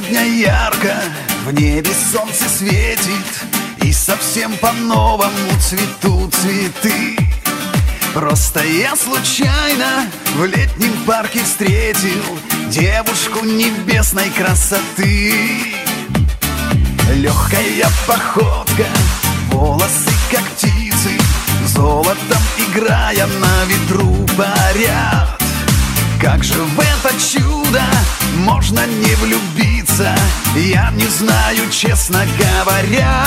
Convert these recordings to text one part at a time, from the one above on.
Сегодня ярко в небе солнце светит, и совсем по-новому цветут цветы. Просто я случайно в летнем парке встретил девушку небесной красоты. Легкая походка, волосы как птицы, золотом играя на ветру парят. Как же в это чудо можно не влюбиться, я не знаю, честно говоря.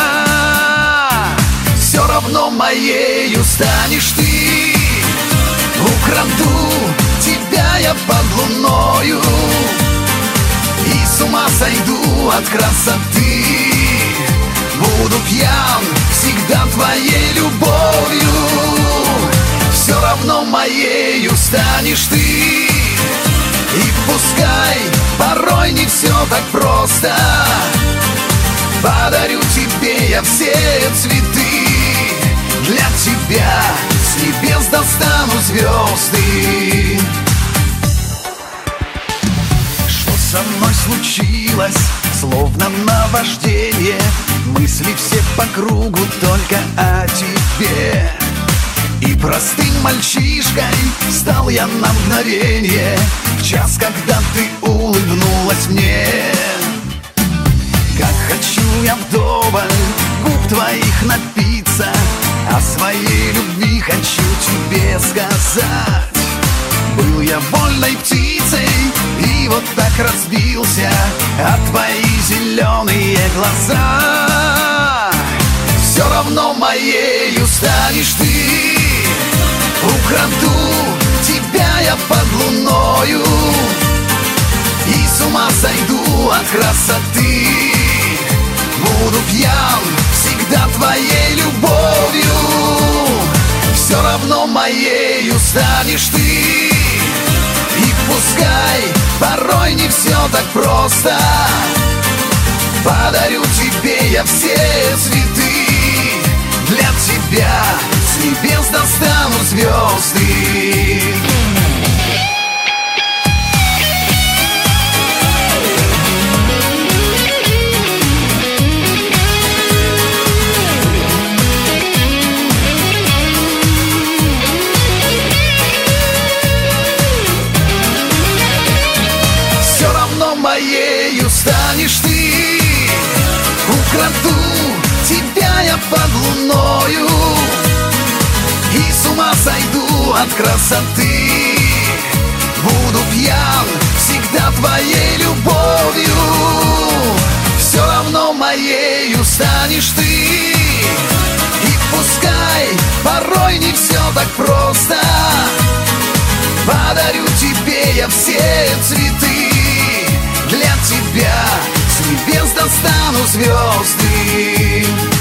Все равно моею станешь ты. Украду тебя я под луною и с ума сойду от красоты. Буду пьян всегда твоей любовью. Все равно моею станешь ты. И пускай порой не все так просто, подарю тебе я все цветы. Для тебя с небес достану звезды. Что со мной случилось, словно наваждение, мысли все по кругу только о тебе. И простым мальчишкой стал я на мгновение, в час, когда ты улыбнулась мне. Как хочу я вдоволь губ твоих напиться, о своей любви хочу тебе сказать. Был я вольной птицей и вот так разбился о твои зеленые глаза. Все равно моею станешь ты. Украду тебя я под луною и с ума сойду от красоты. Буду пьян всегда твоей любовью. Все равно моею станешь ты. И пускай порой не все так просто, подарю тебе я все цветы. Для тебя с небес достану звезды. Все равно моею станешь ты. Украду тебя я под луною и с ума сойду от красоты. Буду пьян всегда твоей любовью. Все равно моею станешь ты. И пускай порой не все так просто, подарю тебе я все цветы. Для тебя с небес достану звезды.